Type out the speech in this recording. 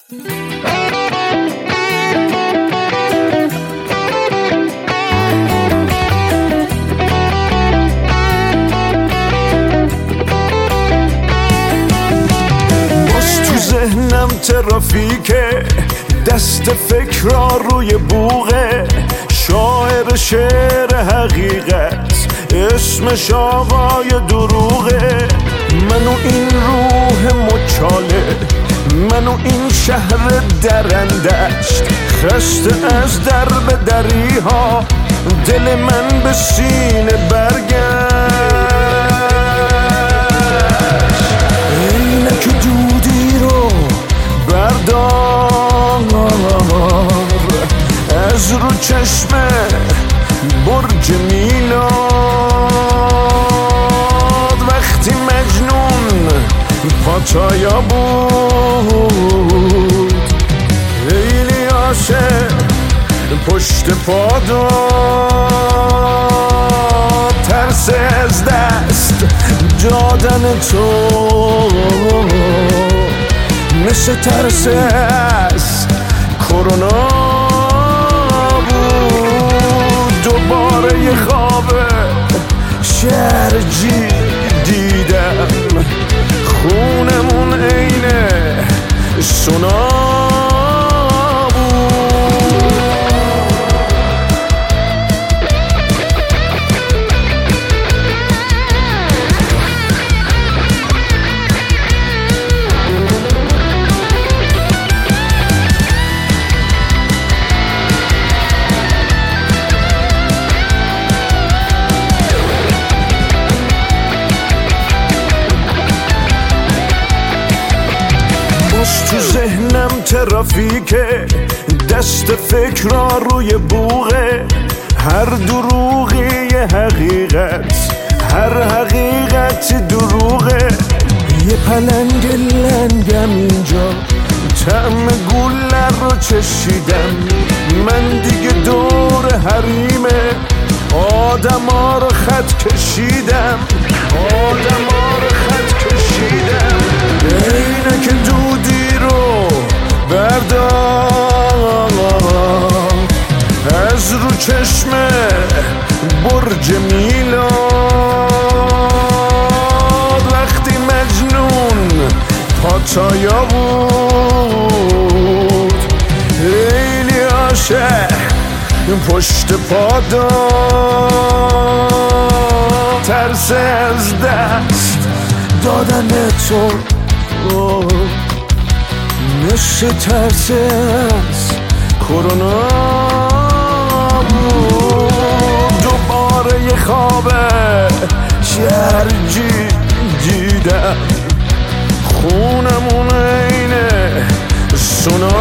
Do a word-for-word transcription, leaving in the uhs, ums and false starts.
ذهنم ترافیکه، دست فکرها روی بوغه، شاعر شعر حقیقت اسمش آقای دروغه. منو این روح مچاله، منو این شهر درندشت، خسته از در به دری ها، دل من به سینه برگشت. اینک دودی رو بردار از رو چشم برج میلاد، وقتی مجنون پاتایا بود، خیلی عاشق پشت پا داد، ترس از دست دادن تو مثل ترس از کرونا بود. دوباره یه خواب شرجی دیدم، خونمون عین سونا تو ذهنم ترافیکه، دست فکرها روی بوغه، هر دروغی یه حقیقت، هر حقیقت دروغه. یه پلنگ لنگم اینجا، طعم گوله رو چشیدم، من دیگه دور حریمه آدما رو خط کشیدم، آدما رو خط کشیدم. اینه که دودی رو بردار از رو چشم برج میلاد، وقتی مجنون پاتایا بود، خیلی عاشق پشت پا داد، ترس از دست دادن تو مثل ترس از کرونا بود. دوباره یه خواب شرجی دیدم، خونمون عین سونا